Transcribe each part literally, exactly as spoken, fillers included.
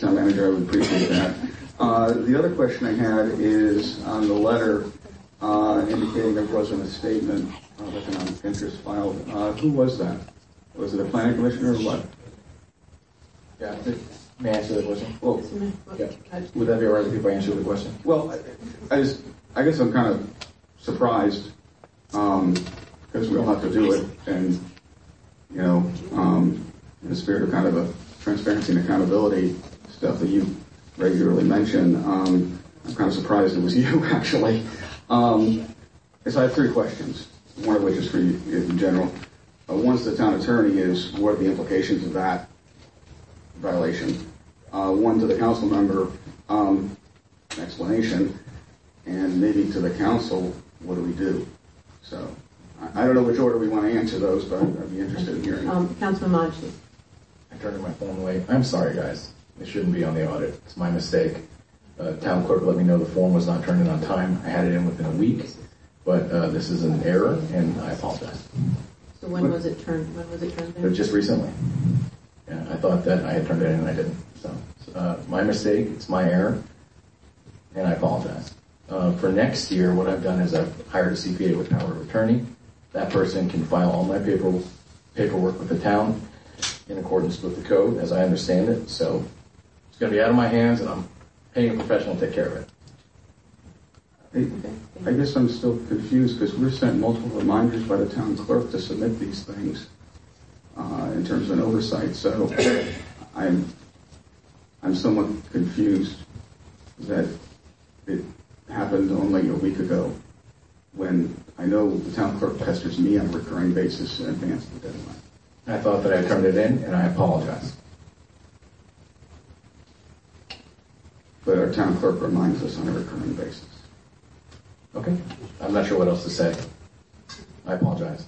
Town Manager, I would appreciate that. Uh, the other question I had is on the letter uh, indicating there wasn't a statement of economic interest filed. Uh, who was that? Was it a planning commissioner or what? Yeah, may I answer the question? Well, yeah. Would that be all right if I answer the question? Well, I, I just, I guess I'm kind of surprised um, because we all have to do it, and you know, um, in the spirit of kind of a transparency and accountability stuff that you regularly mention, um, I'm kind of surprised it was you actually. Um, so I have three questions, one of which is for you in general. Uh, once the town attorney is, what are the implications of that violation? Uh, one to the council member, um, explanation, and maybe to the council, what do we do? So I, I don't know which order we want to answer those, but I'd, I'd be interested in hearing. Um, Councilman Modgy. I turned my phone away. I'm sorry, guys. It shouldn't be on the audit. It's my mistake. Uh, town clerk let me know the form was not turned in on time. I had it in within a week, but uh, this is an error, and I apologize. So when was it turned? When was it turned in? Just recently. Yeah, I thought that I had turned it in, and I didn't. So, uh, my mistake. It's my error, and I apologize. Uh, for next year, what I've done is I've hired a C P A with power of attorney. That person can file all my paper, paperwork with the town in accordance with the code, as I understand it. So it's going to be out of my hands, and I'm paying a professional to take care of it. I, I guess I'm still confused because we're sent multiple reminders by the town clerk to submit these things uh, in terms of an oversight. So I'm I'm somewhat confused that it happened only a week ago when I know the town clerk pesters me on a recurring basis in advance of the deadline. I thought that I turned it in, and I apologize. But our town clerk reminds us on a recurring basis. Okay. I'm not sure what else to say. I apologize.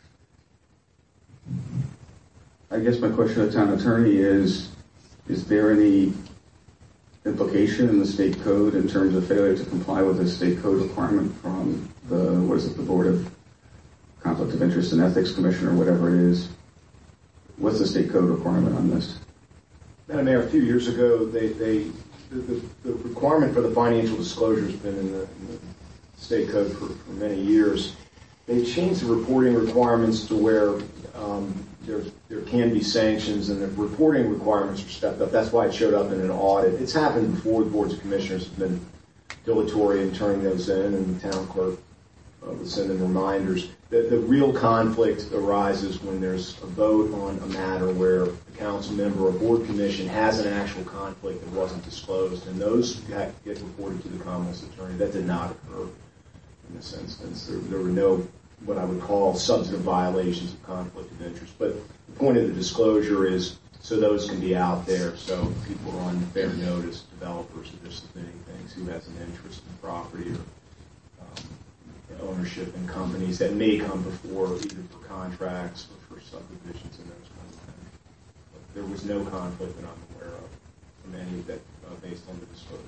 I guess my question to the town attorney is, is there any implication in the state code in terms of failure to comply with the state code requirement from the, what is it, the Board of Conflict of Interest and Ethics Commission or whatever it is? What's the state code requirement on this? Madam Mayor, a few years ago, they, they the, the, the requirement for the financial disclosure has been in the, in the state code for, for many years. They changed the reporting requirements to where um, there, there can be sanctions, and the reporting requirements are stepped up. That's why it showed up in an audit. It's happened before. The boards of commissioners have been dilatory in turning those in, and the town clerk uh, would send in reminders. The, the real conflict arises when there's a vote on a matter where a council member or board commission has an actual conflict that wasn't disclosed, and those get reported to the Commonwealth's attorney. That did not occur in this instance. There, there were no what I would call substantive violations of conflict of interest. But the point of the disclosure is so those can be out there, so people are on fair notice, developers who are submitting things, who has an interest in property or um, ownership in companies that may come before either for contracts or for subdivisions and those kinds of things. But there was no conflict that I'm aware of from any of that uh, based on the disclosures.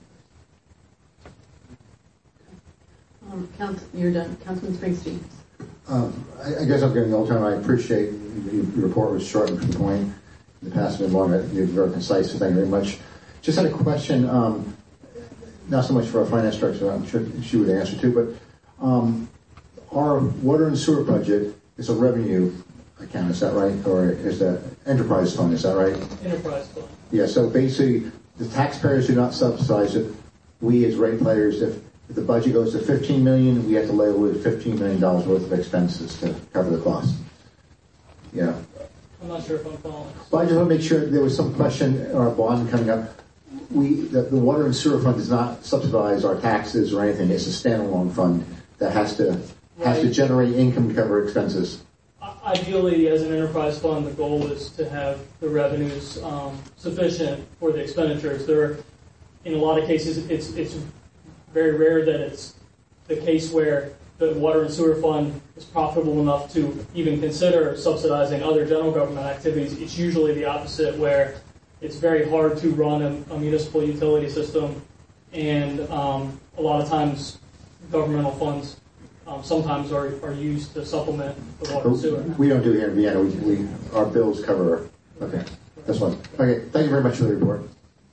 Um, Council, you're done. Councilman Springsteen. Um, I, I guess I'm getting the old time. I appreciate your report was short and to the point. In the past, been long. You're very concise, so thank you very much. Just had a question, um, not so much for our finance director, I'm sure she would answer too, but um, our water and sewer budget is a revenue account, is that right? Or is that enterprise fund, is that right? Enterprise fund. Yeah, so basically, the taxpayers do not subsidize it. We as ratepayers, if If the budget goes to fifteen million dollars, we have to label with fifteen million dollars worth of expenses to cover the cost. Yeah. I'm not sure if I'm following. Well, I just want to make sure there was some question or a bond coming up. We, the, the water and sewer fund does not subsidize our taxes or anything. It's a standalone fund that has to Right. has to generate income to cover expenses. Ideally, as an enterprise fund, the goal is to have the revenues um, sufficient for the expenditures. There are, in a lot of cases, it's it's very rare that it's the case where the water and sewer fund is profitable enough to even consider subsidizing other general government activities. It's usually the opposite, where it's very hard to run a, a municipal utility system, and um, a lot of times governmental funds um, sometimes are, are used to supplement the water and sewer. We don't do it here in Vienna. We, we our bills cover. Okay, that's one. Okay, thank you very much for the report.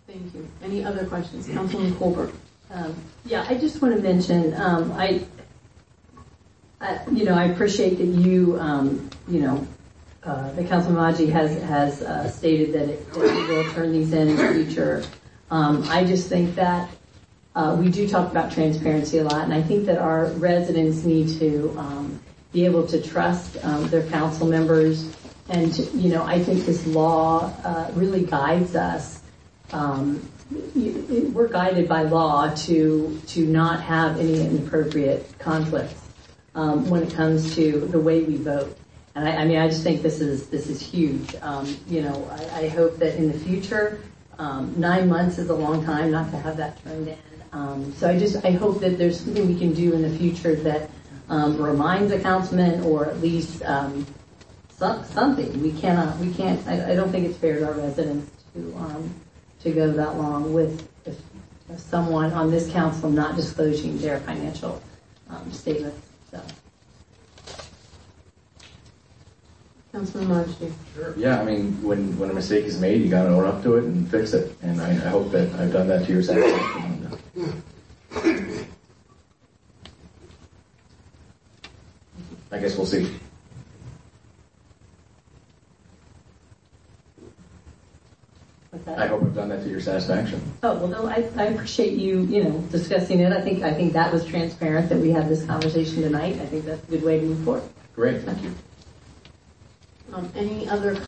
Thank you. Any other questions? Councilman Colbert. Um, yeah, I just want to mention, um, I, I, you know, I appreciate that you, um, you know, uh, that Councilman Maggi has has uh, stated that it, that it will turn these in in the future. Um, I just think that uh, we do talk about transparency a lot, and I think that our residents need to um, be able to trust um, their council members. And, you know, I think this law uh, really guides us. Um, we're guided by law to to not have any inappropriate conflicts um, when it comes to the way we vote. And I, I mean, I just think this is this is huge. Um, you know, I, I hope that in the future, um, nine months is a long time not to have that turned in. Um, so I just I hope that there's something we can do in the future that um, reminds a councilman, or at least um, some, something. We cannot we can't. I, I don't think it's fair to our residents to. Um, to go that long with if, if someone on this council not disclosing their financial um, statements. So, Councilman Maggi. Sure. Yeah, I mean, when, when a mistake is made, you got to own up to it and fix it. And I, I hope that I've done that to your satisfaction. I guess we'll see. I hope I've done that to your satisfaction. oh well, no, I, I appreciate you, you know, discussing it. I think I think that was transparent that we had this conversation tonight. I think that's a good way to move forward. Great, thank you. Um, any other